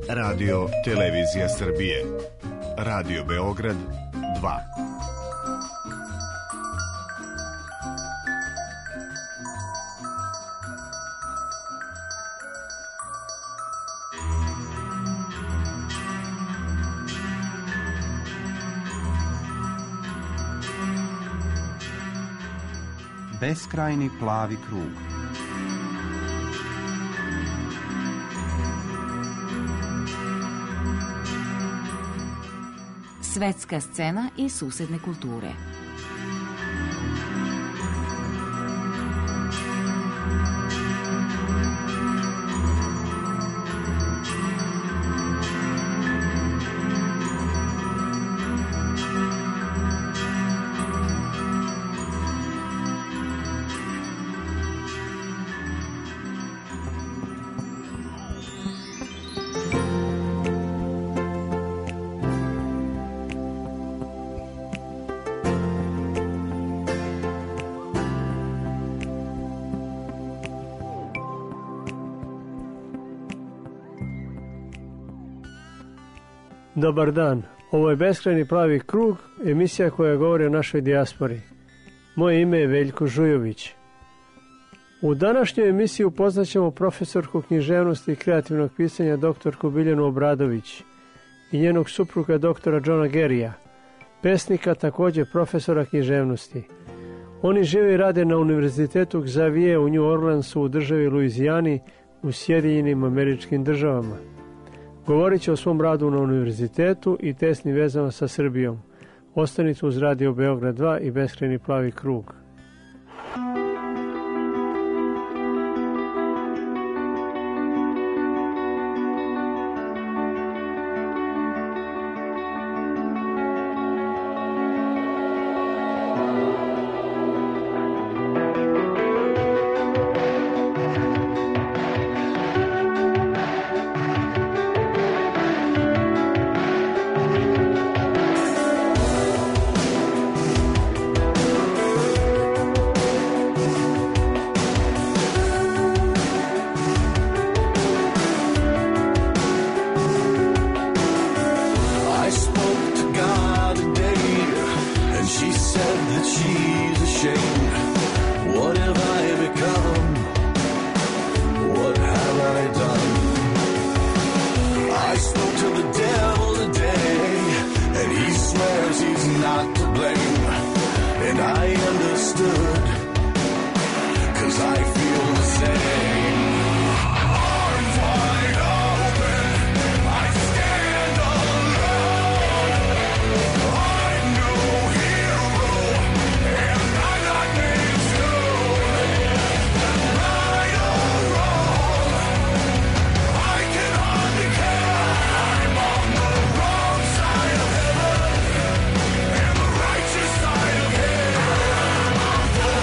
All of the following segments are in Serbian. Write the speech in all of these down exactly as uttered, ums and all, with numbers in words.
Radio Televizija Srbije, Radio Beograd dva. Beskrajni plavi krug. Svetska scena i susedne kulture. Dobar dan, ovo je Beskrajni plavi krug, emisija koja govori o našoj dijaspori. Moje ime je Veljko Žujović. U današnjoj emisiji upoznaćemo profesorku književnosti i kreativnog pisanja doktorku Biljanu Obradović i njenog supruga doktora Johna Gerija, pesnika, također profesora književnosti. Oni žive i rade na Univerzitetu Xavier u New Orleansu u državi Luizijani u Sjedinjenim Američkim Državama. Govorit će o svom radu na univerzitetu i tesnim vezama sa Srbijom. Ostanite uz Radio Beograd dva i Beskrajni plavi krug. I'm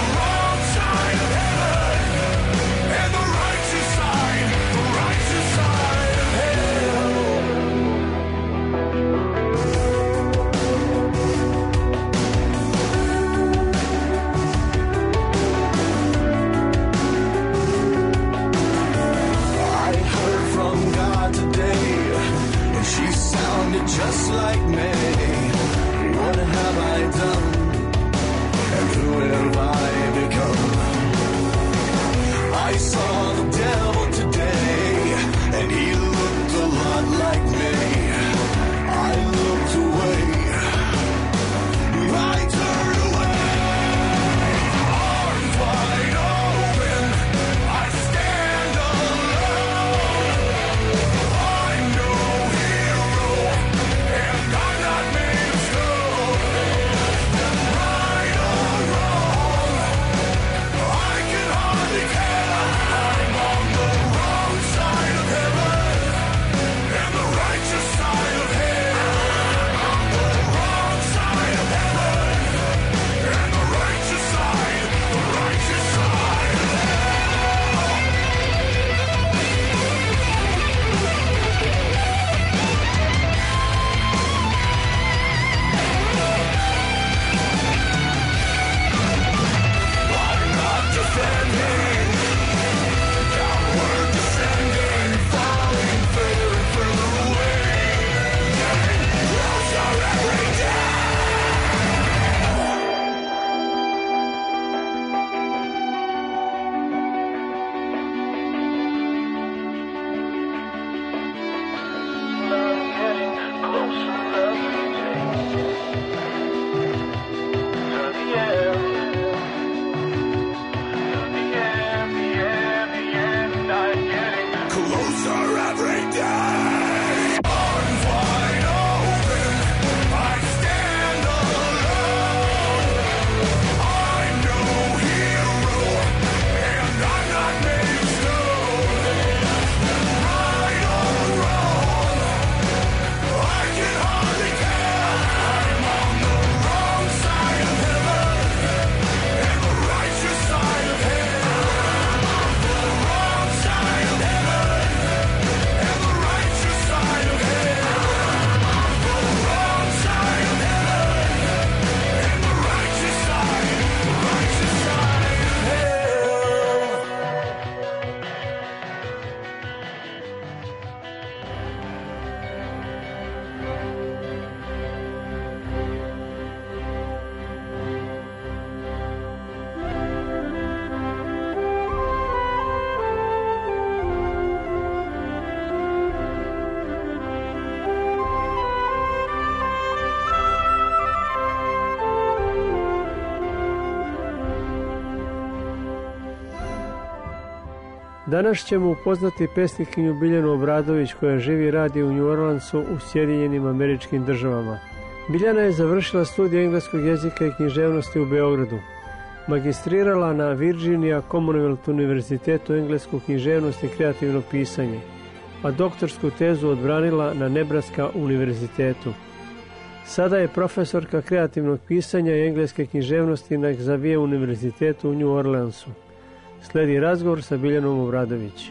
Danas ćemo upoznati pesnikinju Biljanu Obradović koja živi i radi u New Orleansu u Sjedinjenim Američkim Državama. Biljana je završila studij engleskog jezika i književnosti u Beogradu. Magistrirala na Virginia Commonwealth univerzitetu englesku književnost i kreativno pisanje, a doktorsku tezu odbranila na Nebraska univerzitetu. Sada je profesorka kreativnog pisanja i engleske književnosti na Xavier univerzitetu u New Orleansu. Sledi razgovor sa Biljanom Obradović.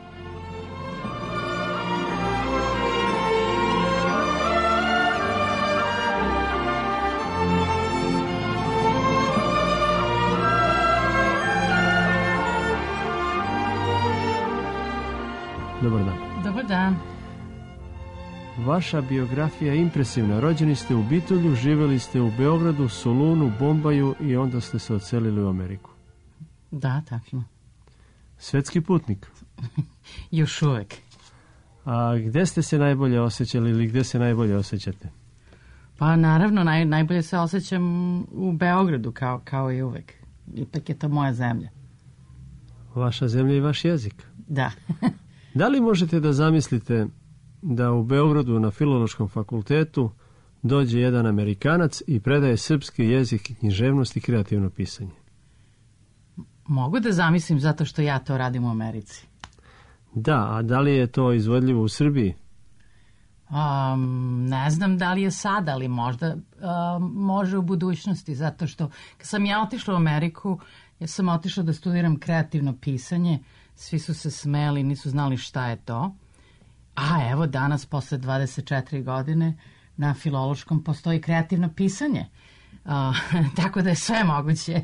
Dobar dan. Dobar dan. Vaša biografija je impresivna. Rođeni ste u Bitolju, živjeli ste u Beogradu, Solunu, Bombaju i onda ste se odselili u Ameriku. Da, tačno. Svetski putnik. Još uvek. A gde ste se najbolje osjećali ili gde se najbolje osjećate? Pa naravno, naj, najbolje se osjećam u Beogradu, kao, kao i uvek. Ipak je to moja zemlja. Vaša zemlja i vaš jezik. Da. Da li možete da zamislite da u Beogradu na Filološkom fakultetu dođe jedan Amerikanac i predaje srpski jezik i književnost i kreativno pisanje? Mogu da zamislim zato što ja to radim u Americi. Da, a da li je to izvodljivo u Srbiji? Um, ne znam da li je sad, ali možda um, može u budućnosti, zato što kad sam ja otišla u Ameriku, ja sam otišla da studiram kreativno pisanje, svi su se smeli, nisu znali šta je to. A evo danas, posle dvadeset četiri godine, na Filološkom postoji kreativno pisanje. Uh, tako da je sve moguće.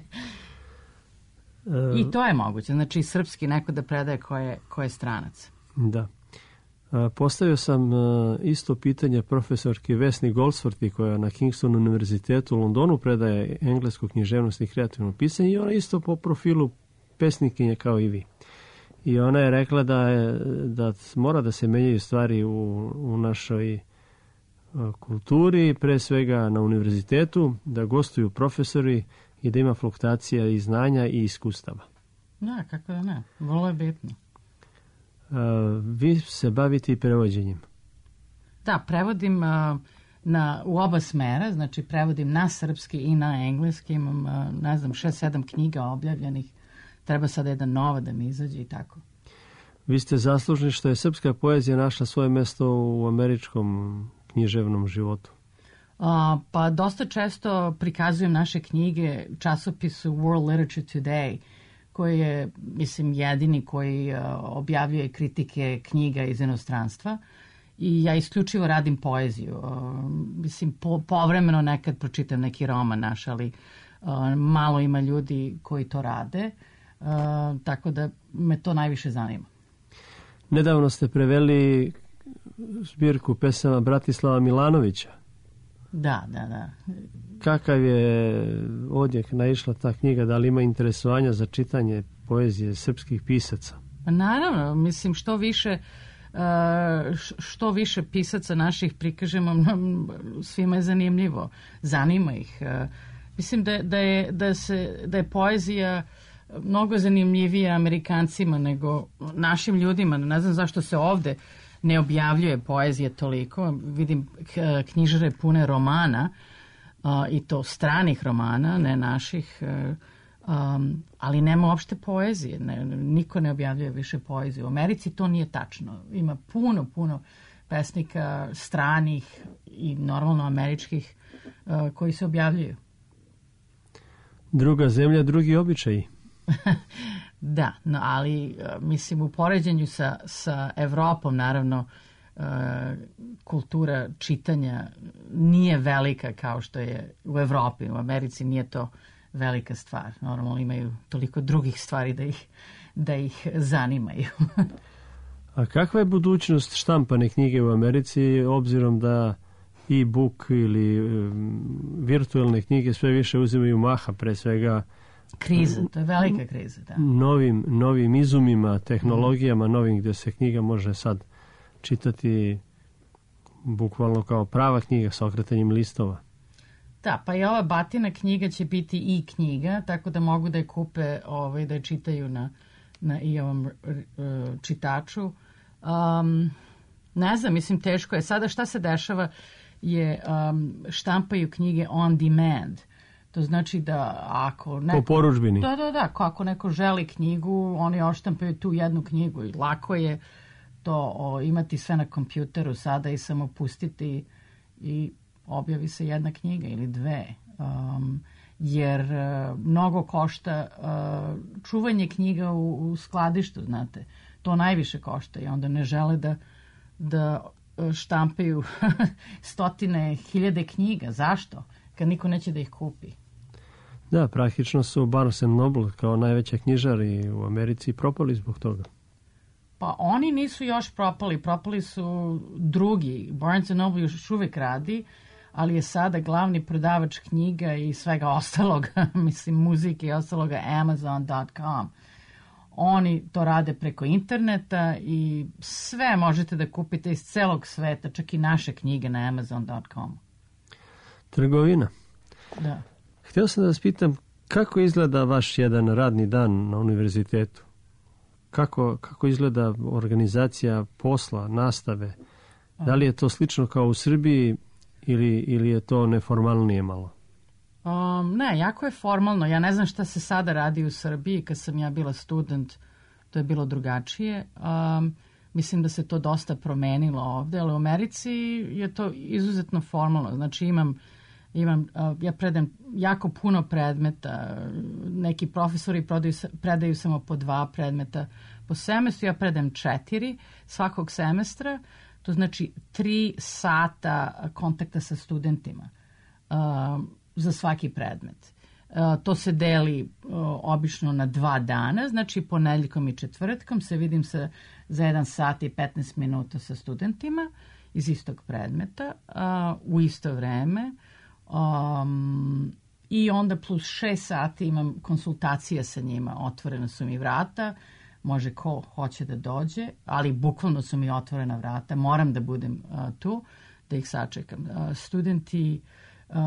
I to je moguće. Znači, srpski neko da predaje ko je, ko je stranac. Da. Postavio sam isto pitanje profesorki Vesni Goldsworthy, koja na Kingston univerzitetu u Londonu predaje englesku književnost i kreativno pisanje, i ona isto po profilu pesnikinje kao i vi. I ona je rekla da, je, da mora da se menjaju stvari u, u našoj kulturi, pre svega na univerzitetu, da gostuju profesori i da ima fluktuacija i znanja i iskustava. Da, kako da ne. Vrlo je bitno. Uh, vi se bavite i prevođenjem. Da, prevodim uh, na, u oba smera, znači prevodim na srpski i na engleski. Imam, uh, ne znam, šest, sedam knjiga objavljenih. Treba sada jedan nova da mi izađe i tako. Vi ste zaslužni što je srpska poezija našla svoje mesto u američkom književnom životu. Uh, pa dosta često prikazujem naše knjige časopisu World Literature Today, koji je, mislim, jedini koji uh, objavljuje kritike knjiga iz inostranstva. I ja isključivo radim poeziju. Uh, mislim, po, povremeno nekad pročitam neki roman naš, ali uh, malo ima ljudi koji to rade. Uh, tako da me to najviše zanima. Nedavno ste preveli zbirku pesama Bratislava Milanovića. Da, da, da. Kakav je odjek naišla ta knjiga? Da li ima interesovanja za čitanje poezije srpskih pisaca? Naravno, mislim, što više što više pisaca naših prikažemo, svima je zanimljivo. Zanima ih. Mislim da, da, je, da, se, da je poezija mnogo zanimljivija Amerikancima nego našim ljudima. Ne znam zašto se ovde ne objavljuje poezija toliko. Vidim knjižare pune romana, uh, i to stranih romana, ne naših, uh, um, ali nema uopšte poezije. Ne, niko ne objavljuje više poeziju. U Americi to nije tačno. Ima puno, puno pesnika stranih i normalno američkih uh, koji se objavljuju. Druga zemlja, drugi običaji. Da, no, ali mislim u poređenju sa, sa Evropom, naravno, uh, kultura čitanja nije velika kao što je u Evropi. U Americi nije to velika stvar. Normalno imaju toliko drugih stvari da ih, da ih zanimaju. A kakva je budućnost štampane knjige u Americi, obzirom da e-book ili um, virtualne knjige sve više uzimaju maha, pre svega kriza, to je velika kriza, da. Novim, novim izumima, tehnologijama, novim gdje se knjiga može sad čitati bukvalno kao prava knjiga sa okretanjem listova. Da, pa i ova Batina knjiga će biti i knjiga, tako da mogu da je kupe, ovaj, da je čitaju na, na i ovom uh, čitaču. Um, ne znam, mislim, teško je. Sada šta se dešava je um, štampaju knjige on demand. To znači da ako neko... Po poručbini. Da, da, da. Ako neko želi knjigu, oni oštampaju tu jednu knjigu i lako je to o, imati sve na kompjuteru sada i samo pustiti i objavi se jedna knjiga ili dve. Um, jer uh, mnogo košta uh, čuvanje knjiga u, u skladištu, znate. To najviše košta i onda ne žele da, da štampaju stotine hiljade knjiga. Zašto? Kad niko neće da ih kupi. Da, praktično su Barnes and Noble kao najveća knjižari u Americi propali zbog toga. Pa oni nisu još propali. Propali su drugi. Barnes and Noble još uvijek radi, ali je sada glavni prodavač knjiga i svega ostalog, mislim, muzike i ostaloga Amazon dot com. Oni to rade preko interneta i sve možete da kupite iz celog sveta, čak i naše knjige na Amazon dot com. Trgovina. Da. Htio sam da vas pitam kako izgleda vaš jedan radni dan na univerzitetu? Kako, kako izgleda organizacija posla, nastave? Da li je to slično kao u Srbiji ili, ili je to neformalnije malo? Um, ne, jako je formalno. Ja ne znam šta se sada radi u Srbiji. Kad sam ja bila student, to je bilo drugačije. Um, mislim da se to dosta promenilo ovde, ali u Americi je to izuzetno formalno. Znači imam, imam uh, ja predam jako puno predmeta. Neki profesori predaju, predaju samo po dva predmeta po semestru. Ja predam četiri svakog semestra. To znači tri sata kontakta sa studentima. Um, za svaki predmet. Uh, to se deli uh, obično na dva dana, znači ponedeljkom i četvrtkom se vidim sa, za jedan sat i petnaest minuta sa studentima iz istog predmeta uh, u isto vreme um, i onda plus šest sati imam konsultacije sa njima, otvorena su mi vrata, može ko hoće da dođe, ali bukvalno su mi otvorena vrata, moram da budem uh, tu, da ih sačekam. Uh, studenti Uh,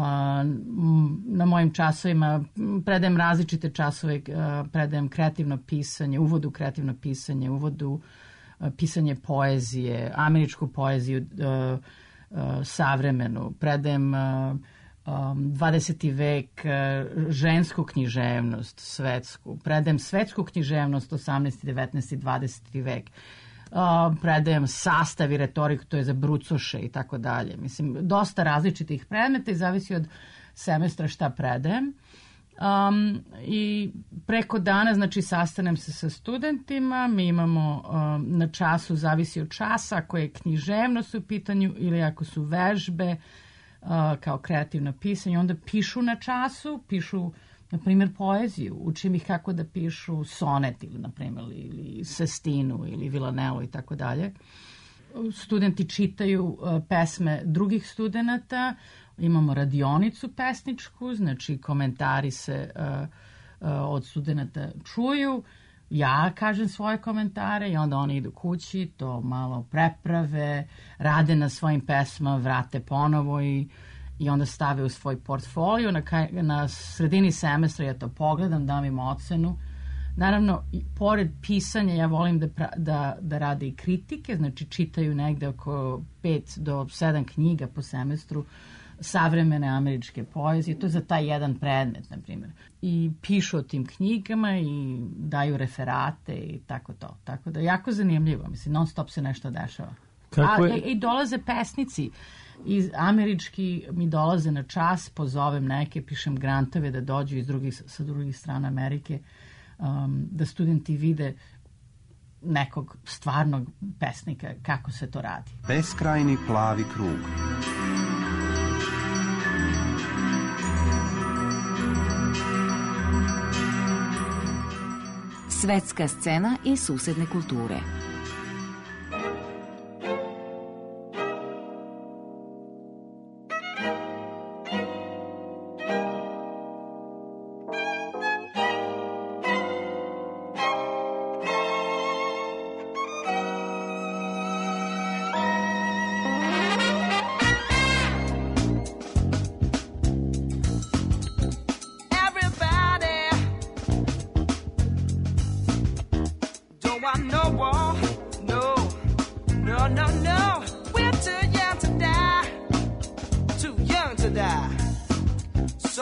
na mojim časovima predajem različite časove, uh, predajem kreativno pisanje, uvod u kreativno pisanje, uvod u uh, pisanje poezije, američku poeziju, uh, uh, savremenu, predajem uh, um, dvadeseti vek, uh, žensku književnost, svetsku, predajem svetsku književnost, osamnaesti, devetnaesti, dvadeseti vek. Uh, predajem sastav i retoriku, to je za brucoše i tako dalje. Mislim, dosta različitih predmeta i zavisi od semestra šta predajem. Um, I preko dana, znači, sastanem se sa studentima, mi imamo um, na času, zavisi od časa, ako je književnost u pitanju ili ako su vežbe, uh, kao kreativno pisanje, onda pišu na času, pišu na primjer poeziju, učim ih kako da pišu sonet ili, na primjer, ili sestinu ili vilanelu i tako dalje. Studenti čitaju uh, pesme drugih studenata, imamo radionicu pesničku, znači komentari se uh, uh, od studenata čuju, ja kažem svoje komentare i onda oni idu kući, to malo preprave, rade na svojim pesmama, vrate ponovo i i onda stave u svoj portfolio. Na, kaj, na sredini semestra ja to pogledam, dam im ocenu. Naravno, i pored pisanja ja volim da, pra, da, da rade i kritike, znači čitaju negde oko pet do sedam knjiga po semestru savremene američke poezije. To je za taj jedan predmet, na primjer. I pišu o tim knjigama i daju referate i tako to. Tako da jako zanimljivo. Mislim, non stop se nešto dešava. Kako je? A, i, i dolaze pesnici. Iz američki mi dolaze na čas, pozovem neke, pišem grantove da dođu iz drugih, sa drugih strana Amerike, um, da studenti vide nekog stvarnog pesnika, kako se to radi. Beskrajni plavi krug. Svetska scena i susedne kulture.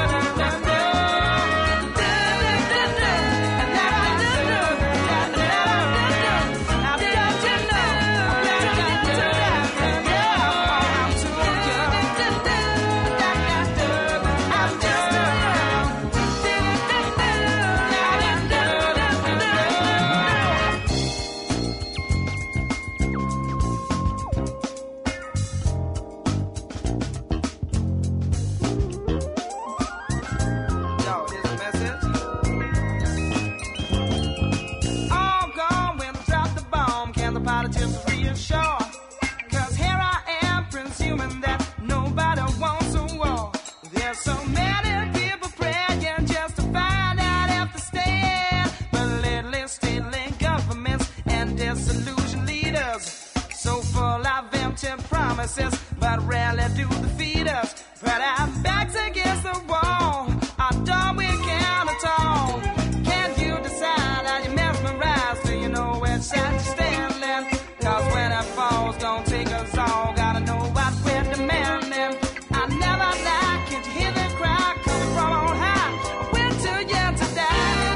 But rarely do the feed us. But our backs against the wall, our door we can't at all. Can't you decide how you mesmerize? Do you know which side you're standing? Cause when it falls, don't take us all. Gotta know what we're demanding. I never lie, can't you hear the cry coming from on high? We're too young to die.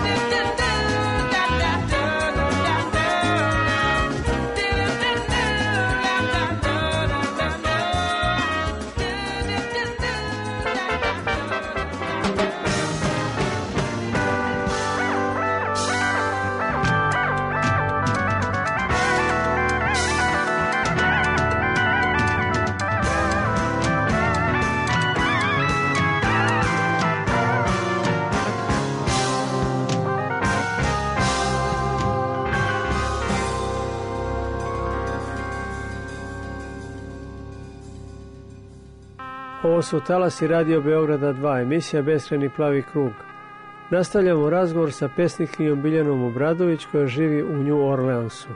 Ovo su talasi Radio Beograda dva, emisija Beskrajni plavi krug. Nastavljamo razgovor sa pesnikinjom Biljanom Obradović koja živi u New Orleansu.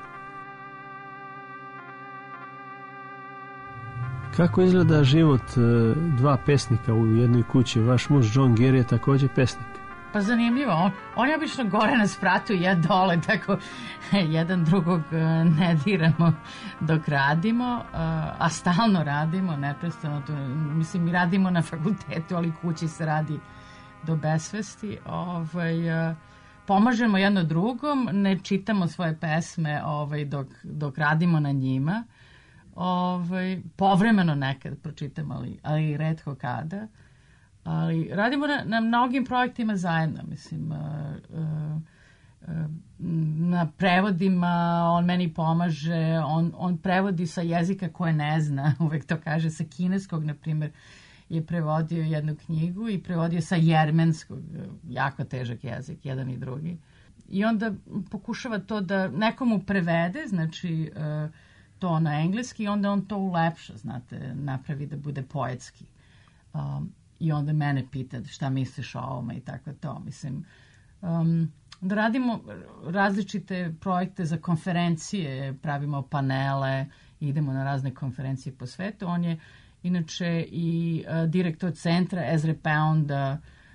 Kako izgleda život dva pesnika u jednoj kući? Vaš muž John Gere je također pesnik. Pa zanimljivo, on, on je obično gore na spratu i ja dole, tako jedan drugog ne diramo dok radimo, a stalno radimo, neprestano, to, mislim mi radimo na fakultetu, ali kući se radi do besvesti. Ovaj, pomažemo jedno drugom, ne čitamo svoje pesme ovaj, dok, dok radimo na njima, ovaj, povremeno nekad pročitam, ali, ali retko kada. Ali radimo na, na mnogim projektima zajedno, mislim, uh, uh, na prevodima, on meni pomaže, on, on prevodi sa jezika koje ne zna, uvek to kaže, sa kineskog, na primjer, je prevodio jednu knjigu i prevodio sa jermenskog, jako težak jezik, jedan i drugi. I onda pokušava to da nekomu prevede, znači to na engleski, i onda on to ulepša, znate, napravi da bude poetski. Um, I onda mene pita šta misliš o ovome i tako to, mislim... Um, da radimo različite projekte za konferencije, pravimo panele, idemo na razne konferencije po svetu. On je inače i uh, direktor centra Ezra Pounda,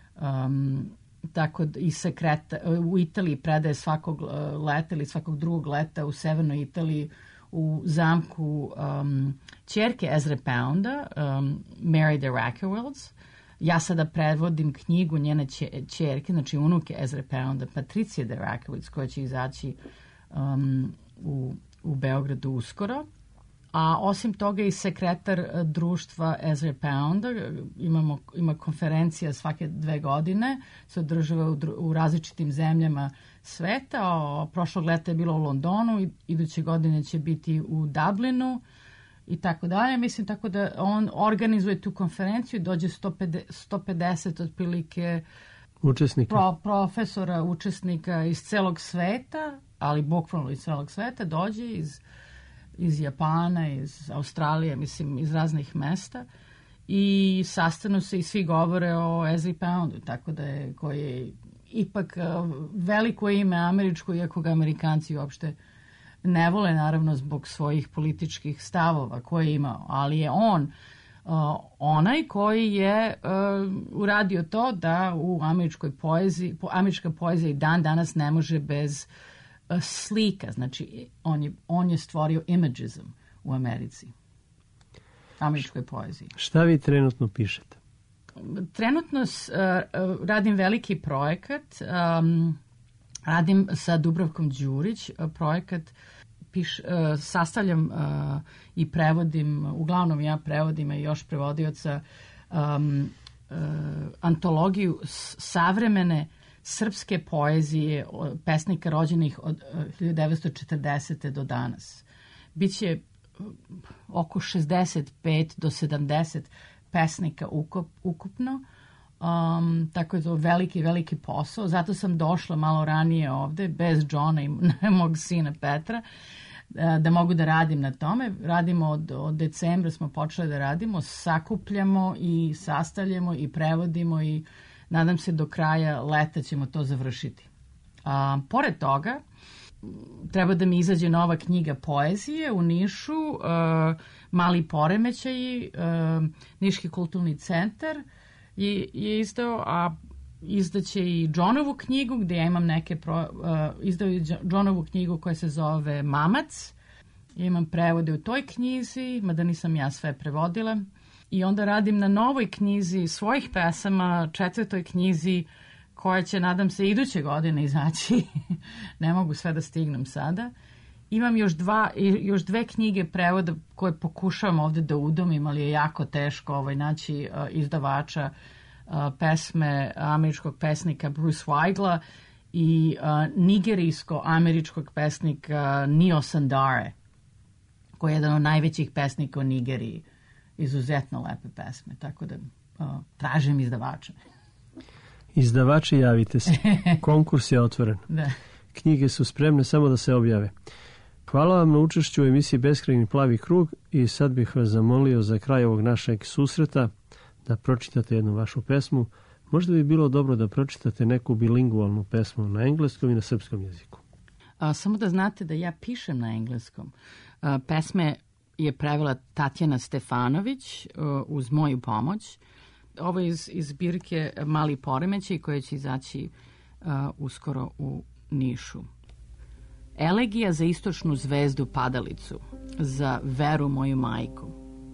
um, tako i sekreta, u Italiji predaje svakog leta ili svakog drugog leta u severnoj Italiji u zamku um, ćerke Ezra Pounda, um, Mary de Rackerwilds. Ja sada prevodim knjigu njene ćerke, znači unuke Ezra Pounda, Patricije de Rackerwilds, koja će izaći um, u, u Beogradu uskoro. A osim toga i sekretar društva Ezra Pounda, imamo, ima konferencija svake dve godine, se održava u, u različitim zemljama sveta. O, prošlog leta je bilo u Londonu, iduće godine će biti u Dublinu i tako dalje. Mislim tako da on organizuje tu konferenciju, dođe sto pedeset otprilike učesnika. Pro, profesora, učesnika iz celog sveta, ali bukvalno iz celog sveta, dođe iz iz Japana, iz Australije, mislim, iz raznih mesta i sastanu se i svi govore o Ezri Poundu, tako da je, koji je ipak veliko ime američko, iako ga Amerikanci uopšte ne vole, naravno, zbog svojih političkih stavova koje je imao, ali je on uh, onaj koji je uh, uradio to da u američkoj poeziji, američka poezija i dan danas ne može bez slika, znači on je, on je stvorio imagizam u Americi, američkoj poeziji. Šta vi trenutno pišete? Trenutno uh, radim veliki projekat, um, radim sa Dubravkom Đurić, projekat, piš, uh, sastavljam uh, i prevodim, uglavnom ja prevodim i još prevodioca, um, uh, antologiju savremene srpske poezije pesnika rođenih od hiljadu devetsto četrdesete do danas. Biće oko šezdeset pet do sedamdeset pesnika ukup, ukupno. Um, tako je to veliki, veliki posao. Zato sam došla malo ranije ovde, bez Johna i mog sina Petra, da mogu da radim na tome. Radimo od, od decembra, smo počeli da radimo, sakupljamo i sastavljamo i prevodimo i nadam se do kraja leta ćemo to završiti. A, pored toga, treba da mi izađe nova knjiga poezije u Nišu, a, Mali poremećaji, a, Niški kulturni centar je, je izdao, a izdaće i Johnovu knjigu, gde ja imam neke, pro, a, izdao je Johnovu knjigu koja se zove Mamac. Ja imam prevode u toj knjizi, mada nisam ja sve prevodila. I onda radim na novoj knjizi svojih pesama, četvrtoj knjizi, koja će, nadam se, iduće godine izaći. Ne mogu sve da stignem sada. Imam još, dva, još dve knjige prevoda koje pokušavam ovde da udomim, ali je jako teško ovaj, naći uh, izdavača uh, pesme američkog pesnika Bruce Weigla i uh, nigerijsko-američkog pesnika Nio Sandare, koji je jedan od najvećih pesnika u Nigeriji. Izuzetno lepe pesme, tako da uh, tražim izdavača. Izdavači, javite se. Konkurs je otvoren. Da. Knjige su spremne, samo da se objave. Hvala vam na učešću u emisiji Beskrajni plavi krug i sad bih vas zamolio za kraj ovog našeg susreta da pročitate jednu vašu pesmu. Možda bi bilo dobro da pročitate neku bilingualnu pesmu na engleskom i na srpskom jeziku. A, samo da znate da ja pišem na engleskom. A, pesme je prevela Tatjana Stefanović uh, uz moju pomoć. Ovo je iz, iz zbirke Mali poremećaj koje će izaći uh, uskoro u Nišu. Elegija za istočnu zvezdu padalicu, za Veru moju majku.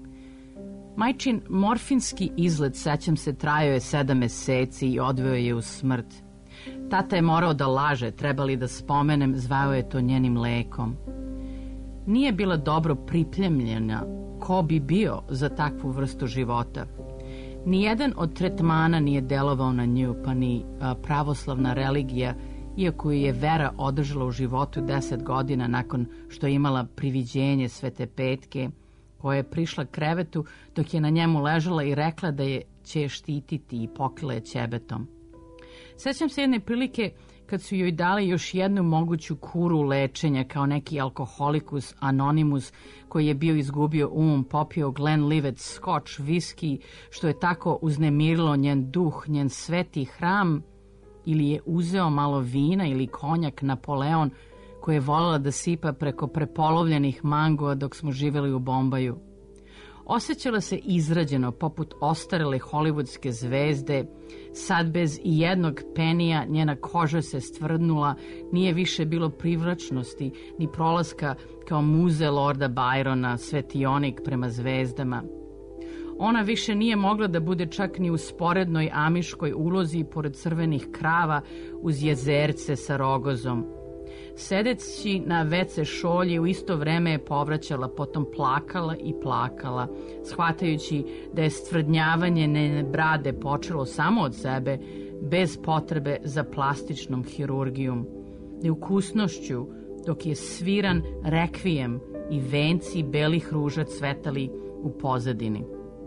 Majčin morfinski izlet, sećam se, trajao je sedam meseci i odveo je u smrt. Tata je morao da laže, trebali da spomenem, zvao je to njenim lekom. Nije bila dobro pripremljena ko bi bio za takvu vrstu života. Nijedan od tretmana nije delovao na nju, pa ni a, pravoslavna religija, iako je Vera održala u životu deset godina nakon što je imala priviđenje Svete Petke, koja je prišla krevetu dok je na njemu ležala i rekla da je će je štititi i pokrila je ćebetom. Sećam se jedne prilike kad su joj dali još jednu moguću kuru lečenja kao neki alkoholikus anonimus koji je bio izgubio um, popio Glenlivet Scotch viski, što je tako uznemirilo njen duh, njen sveti hram, ili je uzeo malo vina ili konjak Napoleon koje je voljela da sipa preko prepolovljenih mangova dok smo živjeli u Bombaju. Osjećala se izrađeno, poput ostarele hollywoodske zvezde, sad bez i jednog penija njena koža se stvrdnula, nije više bilo privlačnosti, ni prolaska kao muze Lorda Byrona, svetionik prema zvezdama. Ona više nije mogla da bude čak ni u sporednoj amiškoj ulozi pored crvenih krava uz jezerce sa rogozom. Sedeći na ve ce šolji u isto vreme je povraćala, potom plakala i plakala, shvatajući da je stvrdnjavanje njene brade počelo samo od sebe, bez potrebe za plastičnom hirurgijom. Neukusnošću, dok je sviran rekvijem i venci belih ruža cvetali u pozadini.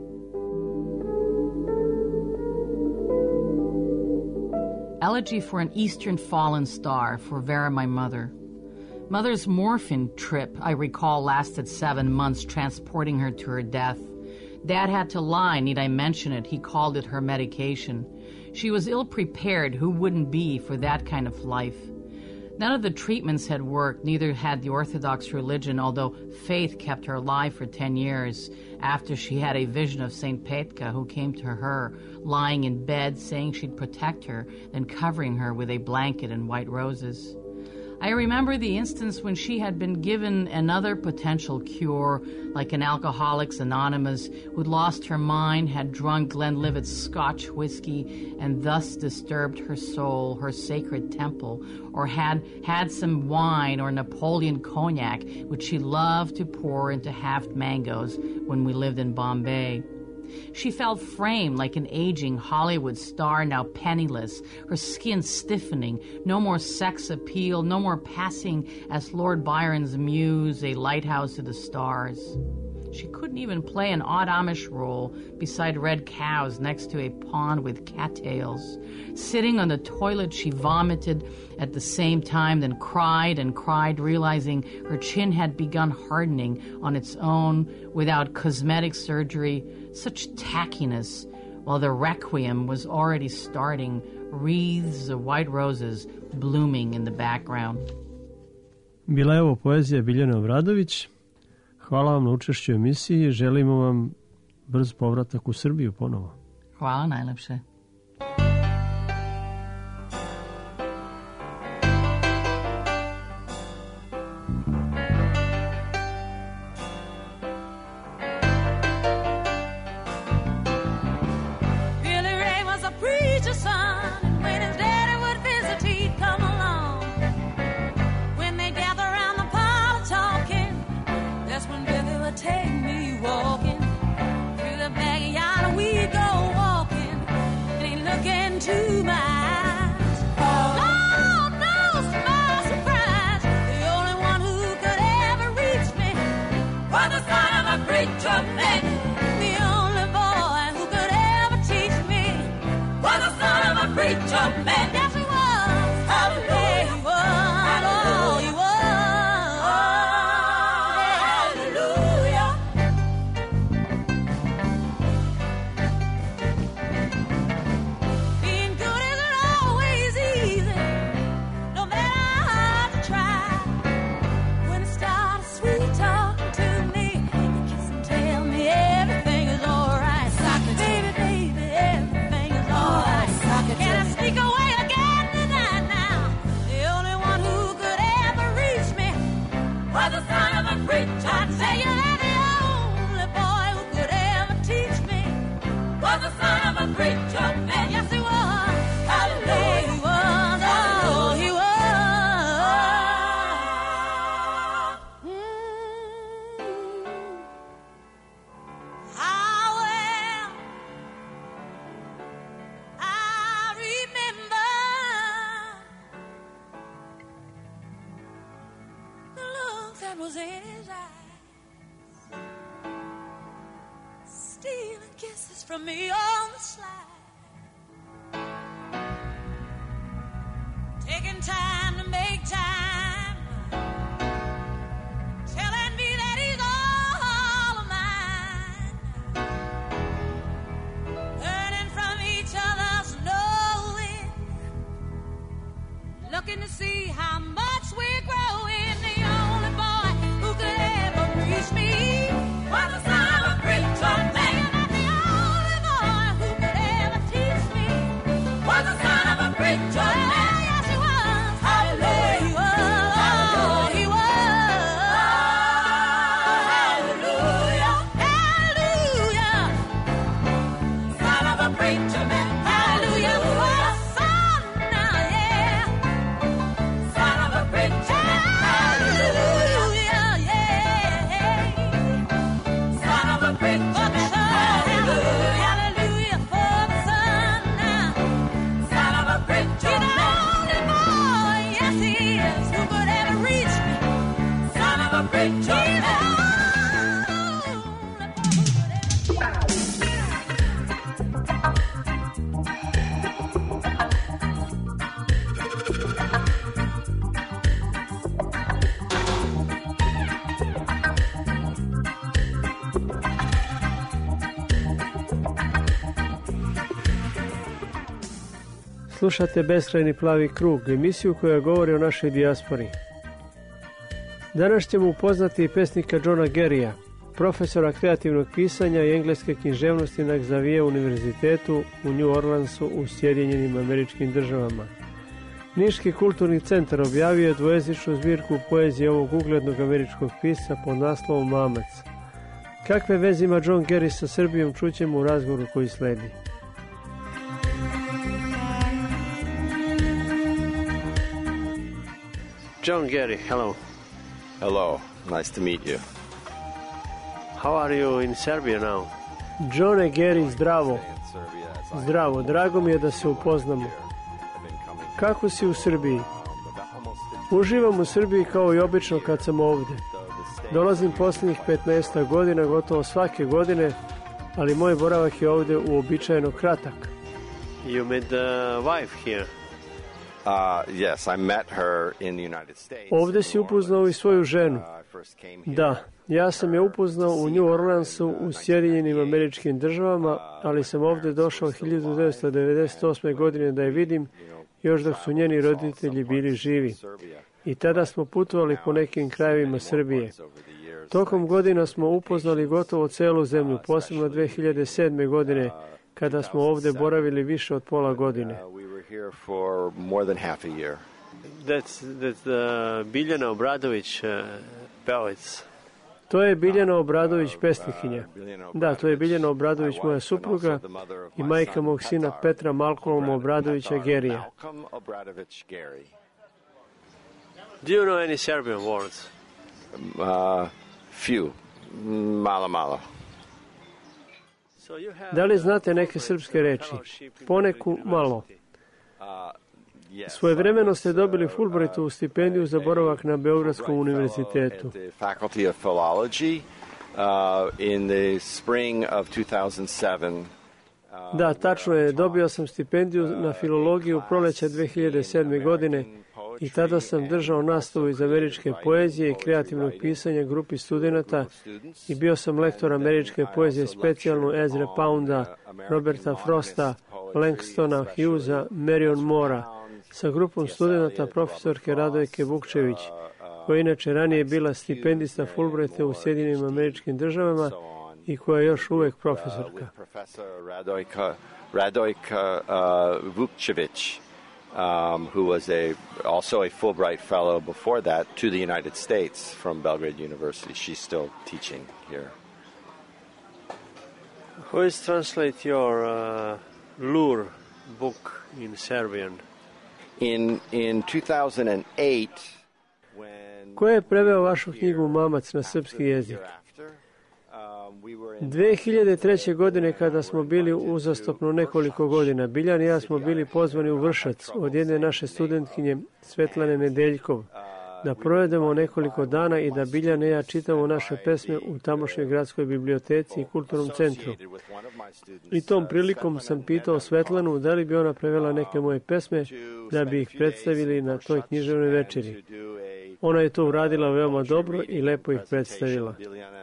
Elegy for an Eastern Fallen Star for Vera, my mother. Mother's morphine trip, I recall, lasted seven months, transporting her to her death. Dad had to lie, need I mention it? He called it her medication. She was ill-prepared, who wouldn't be, for that kind of life. None of the treatments had worked, neither had the Orthodox religion, although faith kept her alive for ten years after she had a vision of Saint Petka, who came to her, lying in bed, saying she'd protect her, then covering her with a blanket and white roses. I remember the instance when she had been given another potential cure, like an Alcoholics Anonymous, who'd lost her mind, had drunk Glenlivet's Scotch whiskey, and thus disturbed her soul, her sacred temple, or had had some wine or Napoleon cognac, which she loved to pour into halved mangoes when we lived in Bombay. She felt framed like an aging Hollywood star, now penniless, her skin stiffening, no more sex appeal, no more passing as Lord Byron's muse, a lighthouse of the stars. She couldn't even play an odd Amish role beside red cows next to a pond with cattails. Sitting on the toilet, she vomited at the same time, then cried and cried, realizing her chin had begun hardening on its own without cosmetic surgery. Such tackiness, while the requiem was already starting, wreaths of white roses blooming in the background. Bila je ovo poezija Biljane Obradović. Hvala vam na učešću u emisiji. Želimo vam brz povratak u Srbiju ponovo. Hvala najlepše. Sneak away. was in his eyes, stealing kisses from me on the slide, taking time to make time, telling me that he's all of mine, learning from each other's knowing, looking to see how much we're growing. The only boy who could ever reach me was the son of a preacher man. The only boy who could ever teach me was the son of a preacher man. Yes, he was. Hallelujah, he was. He was. Hallelujah, hallelujah. Son of a preacher man. Hallelujah, what a son now, yeah. Son of a preacher man. Hallelujah, yeah. Son of a preacher man. Hallelujah, hallelujah for the son now. Son of a preacher man. He's the only boy, yes he is, who could ever reach me. Son of a preacher man. Slušate Beskrajni plavi krug, emisiju koja govori o našoj dijaspori. Danas ćemo upoznati pesnika Johna Garrya, profesora kreativnog pisanja i engleske književnosti na Xavier univerzitetu u New Orleansu u Sjedinjenim Američkim Državama. Niški kulturni centar objavio je dvojezičnu zbirku poezije ovog uglednog američkog pisca pod naslovom Mamac. Kakve veze ima John Garry sa Srbijom, čućemo u razgovoru koji sledi. John Garry, hello. Hello, nice to meet you. How are you in Serbia now? Johne Garry, zdravo. Zdravo, drago mi je da se upoznamo. Kako si u Srbiji? Uživam u Srbiji kao i obično kad sam ovdje. Dolazim posljednjih petnaest godina, gotovo svake godine, ali moj boravak je ovdje uobičajeno kratak. You met a wife here. Uh, yes, I met her in the United States. Ovdje si upoznao i svoju ženu. Da, ja sam je upoznao u New Orleansu u Sjedinjenim Američkim Državama, ali sam ovdje došao hiljadu devetsto devedeset osme godine da je vidim, još dok su njeni roditelji bili živi. I tada smo putovali po nekim krajevima Srbije. Tokom godina smo upoznali gotovo celu zemlju, posebno dve hiljade sedme godine, kada smo ovdje boravili više od pola godine. That's, that's the Biljana Obradović uh, pevac. To je Biljana Obradović pesnikinja. Da, to je Biljana Obradović, moja supruga i majka mog sina Petra Malcolm Obradovića Garrya. Do you know any Serbian words? Uh, few. Malo, malo. Da li znate neke srpske reči? Poneku malo. Svojevremeno ste dobili Fulbrightovu stipendiju za boravak na Beogradskom univerzitetu. Faculty of Philology uh, in the spring of two thousand seven. Da, tačno je. Dobio sam stipendiju na filologiju proleća dve hiljade sedme godine i tada sam držao nastavu iz američke poezije i kreativnog pisanja grupi studenata i bio sam lektor američke poezije specijalno Ezra Pounda, Roberta Frosta, Langstona Hughesa, Marion Mora, sa grupom studenata profesorke Radojke Vukčević, koja inače ranije bila stipendista Fulbrighta u Sjedinim Američkim Državama i koja je još uvek profesorka. Radojka, Radojka uh, Vukčević, um, who was a, also a Fulbright fellow before that to the United States from Belgrade University. She's still teaching here. Who is translate your uh, Lure book in Serbian? In, in two thousand eight, when Ko je preveo vašu knjigu Mamac na srpski jezik? dve hiljade treće. godine kada smo bili uzastopno nekoliko godina, Biljan i ja smo bili pozvani u Vršac od jedne naše studentkinje Svetlane Nedeljkov, da provedemo nekoliko dana i da Biljana i ja čitamo naše pesme u tamošnjoj gradskoj biblioteci i kulturnom centru. I tom prilikom sam pitao Svetlanu da li bi ona prevela neke moje pesme da bi ih predstavili na toj književnoj večeri. Ona je to uradila veoma dobro i lepo ih predstavila.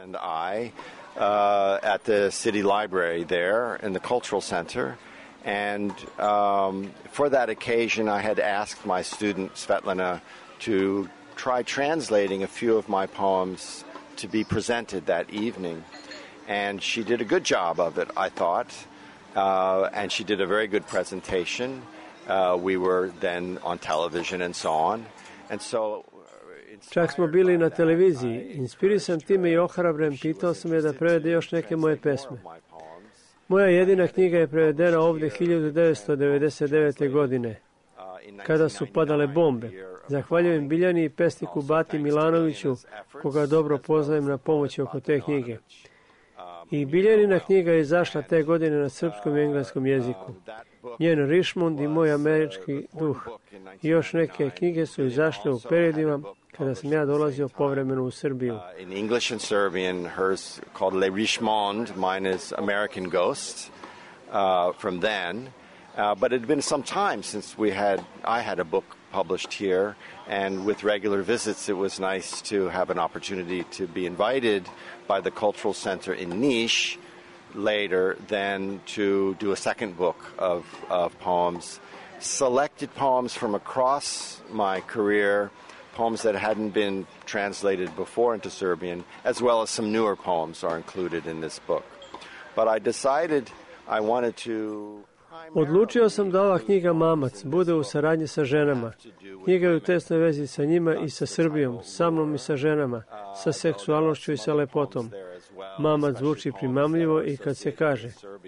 Uh, at the city library there in the cultural center. And um, for that occasion, I had asked my student Svetlana to try translating a few of my poems to be presented that evening. And she did a good job of it, I thought. Uh, and she did a very good presentation. Uh, we were then on television and so on. And so Čak smo bili na televiziji. Inspirisan time i ohrabren, pitao sam je da prevede još neke moje pesme. Moja jedina knjiga je prevedena ovdje hiljadu devetsto devedeset devete. godine, kada su padale bombe. Zahvaljujem Biljani i pesniku Bati Milanoviću, koga dobro poznajem, na pomoći oko te knjige. I Biljanina knjiga je izašla te godine na srpskom i engleskom jeziku. Njen Richmond i moj američki duh. I još neke knjige su izašle u periodima kada sam ja dolazio povremeno u Srbiju. Uh, in English and Serbian, hers called Le Richmond, mine is American Ghost, uh, from then. Uh, but it had been some time since we had, I had a book published here, and with regular visits it was nice to have an opportunity to be invited by the Cultural Center in Niš later then to do a second book of, of poems, selected poems from across my career, poems that hadn't been translated before into Serbian, as well as some newer poems are included in this book. But I decided I wanted to... Odlučio sam da ova knjiga Mamac bude u saradnji sa ženama. Knjiga je u tesnoj vezi sa njima i sa Srbijom, sa mnom i sa ženama, sa seksualnošću i sa lepotom. Mamac zvuči primamljivo i kad se kaže.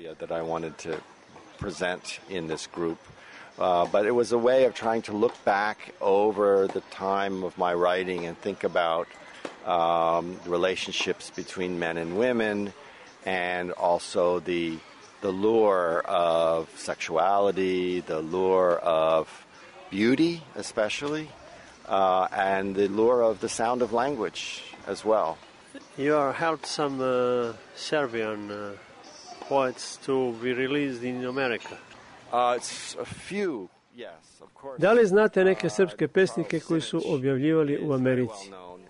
Uh, but it was a way of trying to look back over the time of my writing and think about um, relationships between men and women, and also the the lure of sexuality, the lure of beauty especially, uh, and the lure of the sound of language as well. You have helped some uh, Serbian uh, poets to be released in America. Uh, it's a few, yes, of course. Da li znate neke srpske pesnike koji su objavljivali u Americi?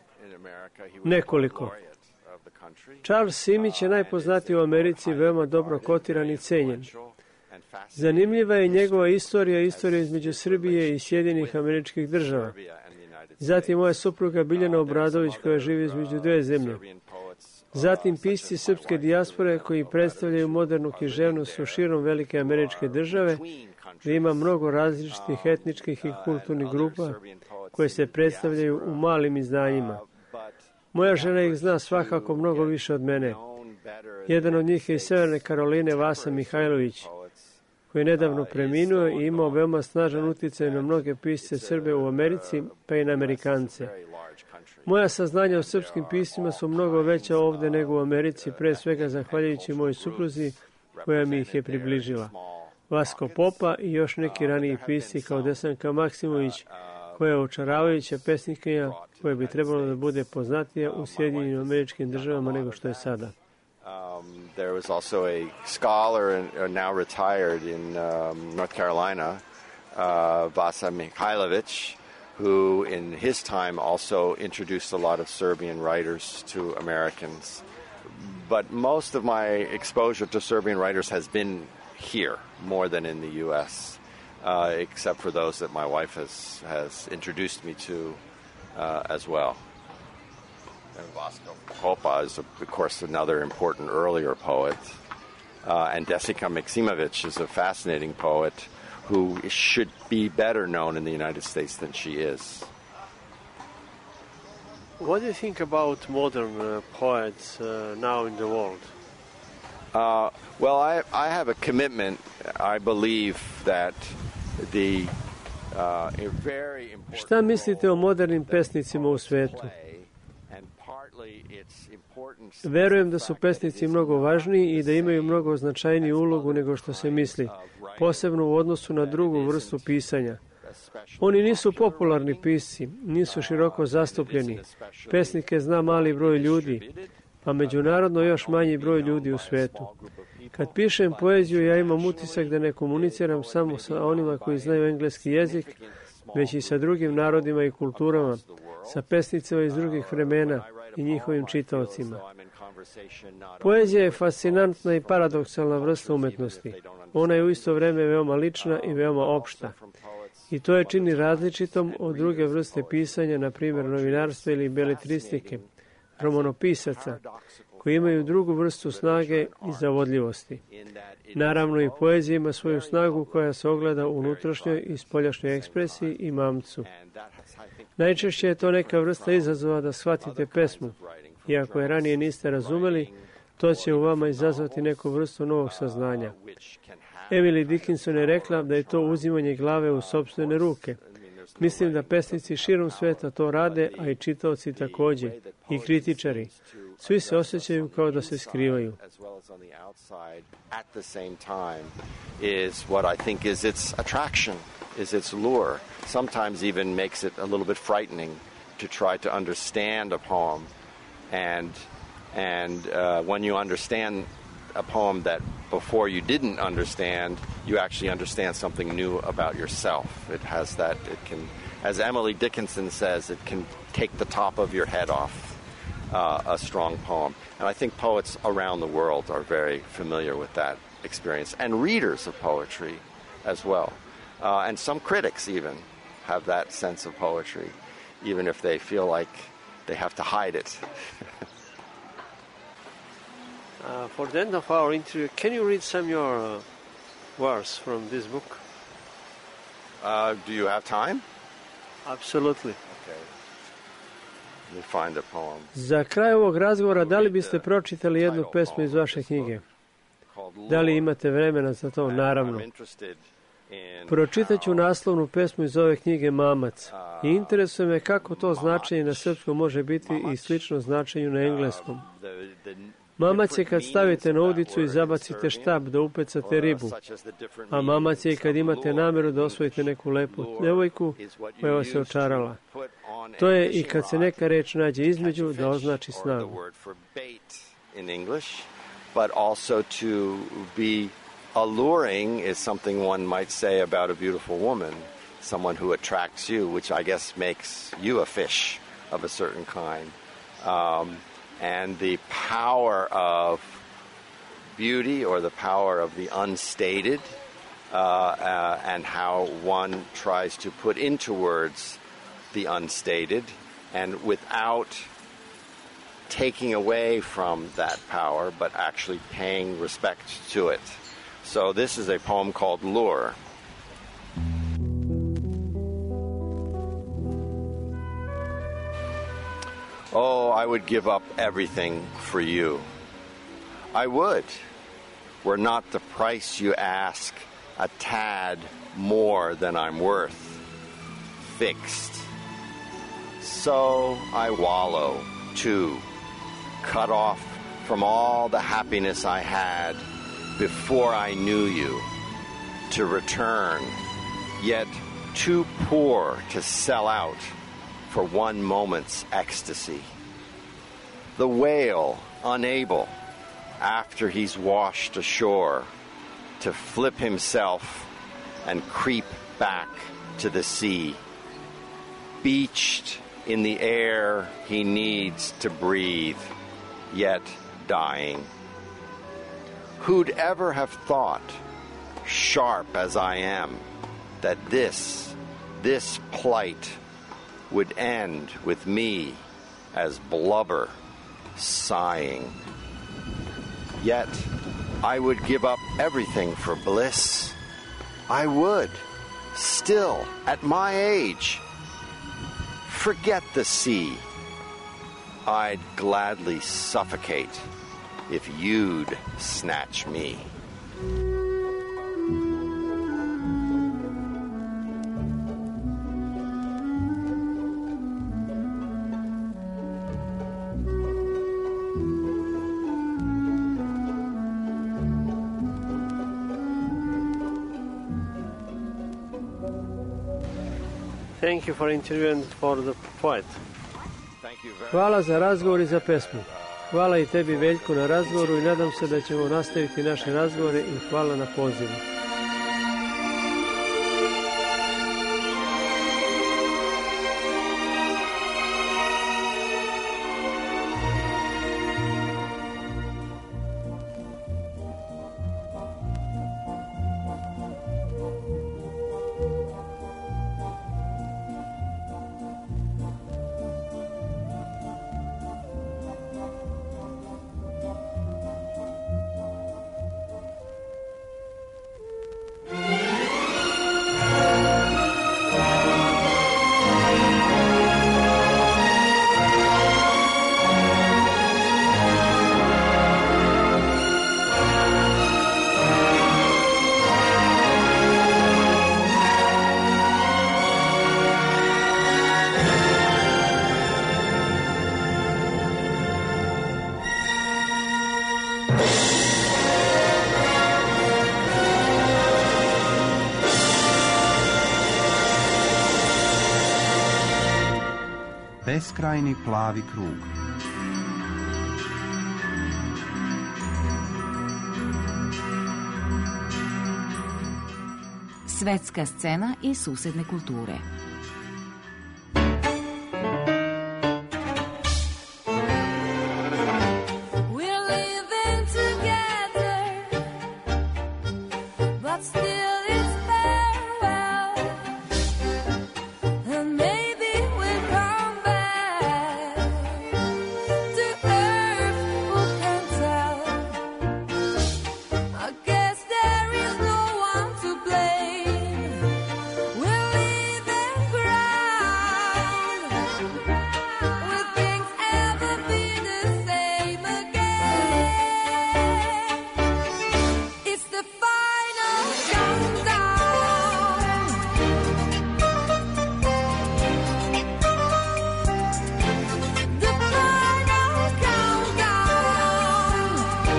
Nekoliko. Charles Simić je najpoznatiji u Americi, veoma dobro kotiran i cenjen. Zanimljiva je njegova istorija, istorija između Srbije i Sjedinjenih Američkih Država. Zatim moja supruga Biljana Obradović, koja živi između dve zemlje. Zatim pisci srpske dijaspore koji predstavljaju modernu književnost u širom velike američke države, gdje ima mnogo različitih etničkih i kulturnih grupa koje se predstavljaju u malim izdanjima. Moja žena ih zna svakako mnogo više od mene. Jedan od njih je iz Severne Karoline, Vasa Mihajlović, koji je nedavno preminuo i imao veoma snažan utjecaj na mnoge pisce Srbe u Americi, pa i na Amerikance. Moja saznanja o srpskim pismima su mnogo veća ovdje nego u Americi, pre svega zahvaljujući mojoj supruzi koja mi ih je približila. Vasko Popa i još neki raniji pisci kao Desanka Maksimović, koja je očaravajuća pesnikinja koja bi trebalo da bude poznatija u Sjedinjenim Američkim Državama nego što je sada. Um, there was also a scholar, and, uh, now retired in um, North Carolina, uh, Vasa Mihajlović, who in his time also introduced a lot of Serbian writers to Americans. But most of my exposure to Serbian writers has been here more than in the U S, uh, except for those that my wife has, has introduced me to uh, as well. And Vasko Popa is, of course, another important earlier poet. Uh, and Desika Maksimović is a fascinating poet who should be better known in the United States than she is. What do you think about modern uh, poets uh, now in the world? Uh, well, I, I have a commitment. I believe that the uh, very important... Šta mislite o modernim pesnicima u svetu? Verujem da su pesnici mnogo važniji i da imaju mnogo značajniju ulogu nego što se misli, posebno u odnosu na drugu vrstu pisanja. Oni nisu popularni pisci, nisu široko zastupljeni. Pesnike zna mali broj ljudi, a međunarodno još manji broj ljudi u svetu. Kad pišem poeziju, ja imam utisak da ne komuniciram samo sa onima koji znaju engleski jezik, već i sa drugim narodima i kulturama, sa pesnicama iz drugih vremena i njihovim čitaocima. Poezija je fascinantna i paradoksalna vrsta umetnosti. Ona je u isto vreme veoma lična i veoma opšta. I to je čini različitom od druge vrste pisanja, na primjer novinarstva ili beletristike, romanopisaca, koji imaju drugu vrstu snage i zavodljivosti. Naravno i poezija ima svoju snagu koja se ogleda u unutrašnjoj i spoljašnjoj ekspresiji i mamcu. Najčešće je to neka vrsta izazova da shvatite pesmu. I ako je ranije niste razumeli, to će u vama izazvati neku vrstu novog saznanja. Emily Dickinson je rekla da je to uzimanje glave u sopstvene ruke. Mislim da pesnici širom sveta to rade, a i čitaoci također, i kritičari. Svi se osjećaju kao da se skrivaju. Is what I think is its attraction, is its lure. Sometimes even makes it a little bit frightening to try to understand a poem. And and uh, when you understand a poem that before you didn't understand, you actually understand something new about yourself. It has that, it can, as Emily Dickinson says, it can take the top of your head off uh, a strong poem. And I think poets around the world are very familiar with that experience, and readers of poetry as well. Uh, and some critics even have that sense of poetry, even if they feel like they have to hide it. Uh, for the end of our interview, can you read some of your uh, words from this book? Uh, do you have time? Absolutely. Okay. Let me find a poem. Za kraj ovog razgovora, da li biste pročitali jednu pesmu iz vaše knjige? Da li imate vremena za to? Naravno. Pročitat ću naslovnu pesmu iz ove knjige Mamac. I interesuje me kako to značenje na srpskom može biti i slično značenju na engleskom. Mamac je kad stavite na udicu i zabacite štap da upecate ribu, a mamac je i kad imate namjeru da osvojite neku lepu devojku koja vas je očarala. To je i kad se neka reč nađe između da označi snagu. But also to be alluring is something one might say about a beautiful woman, someone who attracts you, which I guess makes you a fish of a certain kind. Um, and the power of beauty, or the power of the unstated, uh, uh, and how one tries to put into words the unstated, and without taking away from that power, but actually paying respect to it. So this is a poem called Lure. Oh, I would give up everything for you. I would, were not the price you ask a tad more than I'm worth, fixed. So I wallow, too, cut off from all the happiness I had before I knew you, to return, yet too poor to sell out for one moment's ecstasy. The whale, unable, after he's washed ashore, to flip himself and creep back to the sea, beached in the air he needs to breathe, yet dying. Who'd ever have thought, sharp as I am, that this, this plight would end with me as blubber, sighing. Yet I would give up everything for bliss. I would, still, at my age. Forget the sea. I'd gladly suffocate if you'd snatch me. Thank you for interviewing for the poet. Thank you very Hvala za razgovor i za pesmu. Hvala i tebi, Veljko, na razgovoru i nadam se da ćemo nastaviti naše razgovore i hvala na pozivu. Beskrajni plavi krug. Svetska scena i susedne kulture. We're living together, but still it's farewell. And maybe we'll come back to earth, who can tell? I guess there is no one to blame. We're leaving ground. Will things ever be the same again? It's the final countdown. The final countdown.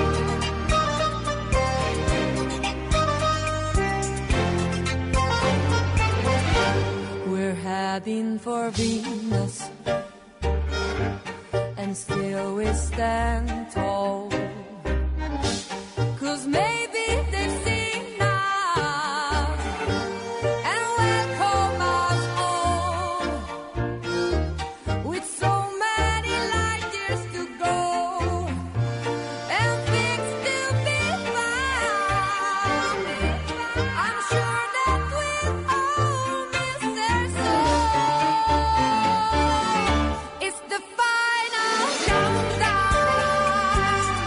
We're heading for Venus, and still we stand tall. 'Cause maybe they've seen us and welcome us all. With so many light years to go and things to be found, I'm sure that we'll all miss their soul. It's the final countdown.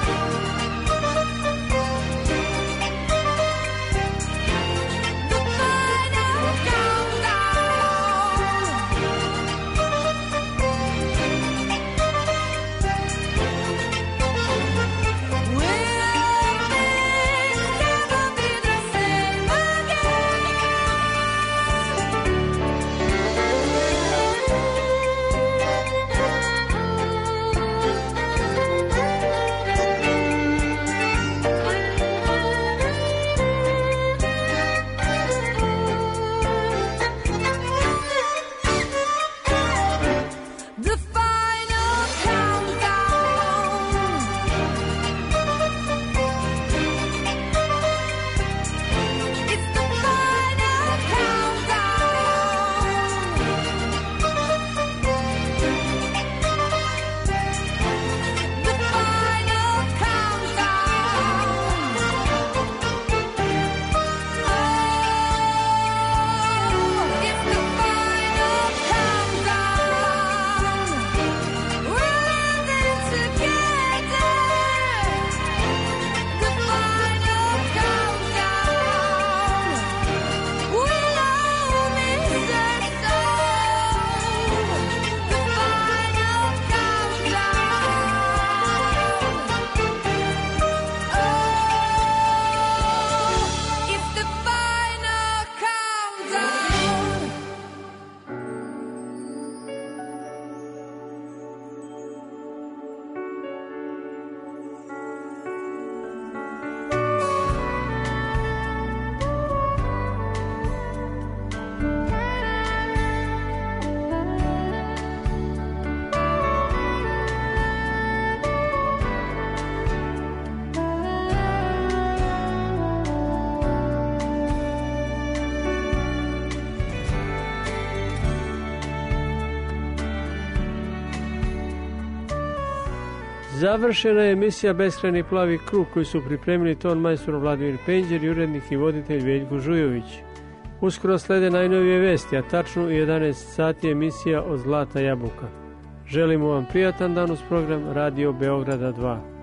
Završena je emisija Beskrajni plavi krug koju su pripremili ton majstor Vladimir Penđer i urednik i voditelj Veljko Žujović. Uskoro slede najnovije vesti, a tačno u jedanaest sati emisija od Zlata jabuka. Želimo vam prijatan dan uz program Radio Beograda dva.